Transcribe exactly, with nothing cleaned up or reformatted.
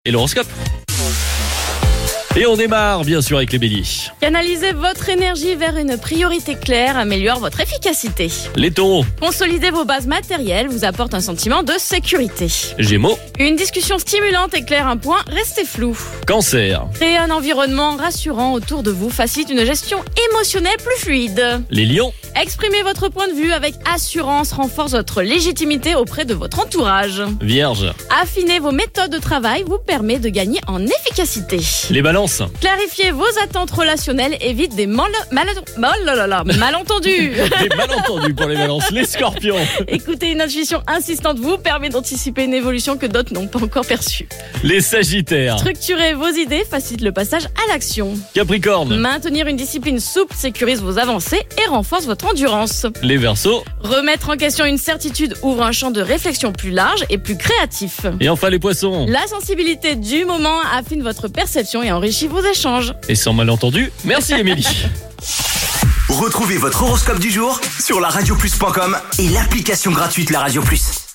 et l'horoscope. Et on démarre bien sûr avec les béliers. Canalisez votre énergie vers une priorité claire, améliore votre efficacité. Les taureaux. Consolider vos bases matérielles vous apporte un sentiment de sécurité. Gémeaux. Une discussion stimulante éclaire un point, restez flou. Cancer. Créer un environnement rassurant autour de vous facilite une gestion émotionnelle plus fluide. Les lions. Exprimer votre point de vue avec assurance renforce votre légitimité auprès de votre entourage. Vierge. Affiner vos méthodes de travail vous permet de gagner en efficacité. Les balances. Clarifier vos attentes relationnelles évite des mal... mal... oh là là là, malentendus. Des malentendus pour les balances. Les scorpions. Écouter une intuition insistante vous permet d'anticiper une évolution que d'autres n'ont pas encore perçue. Les sagittaires. Structurer vos idées facilite le passage à l'action. Capricorne. Maintenir une discipline souple sécurise vos avancées et renforce votre endurance. Les verseaux. Remettre en question une certitude ouvre un champ de réflexion plus large et plus créatif. Et enfin les poissons. La sensibilité du moment affine votre perception et enrichit vos échanges. Et sans malentendu, merci Émilie. Retrouvez votre horoscope du jour sur la radio plus point com et l'application gratuite La Radio Plus.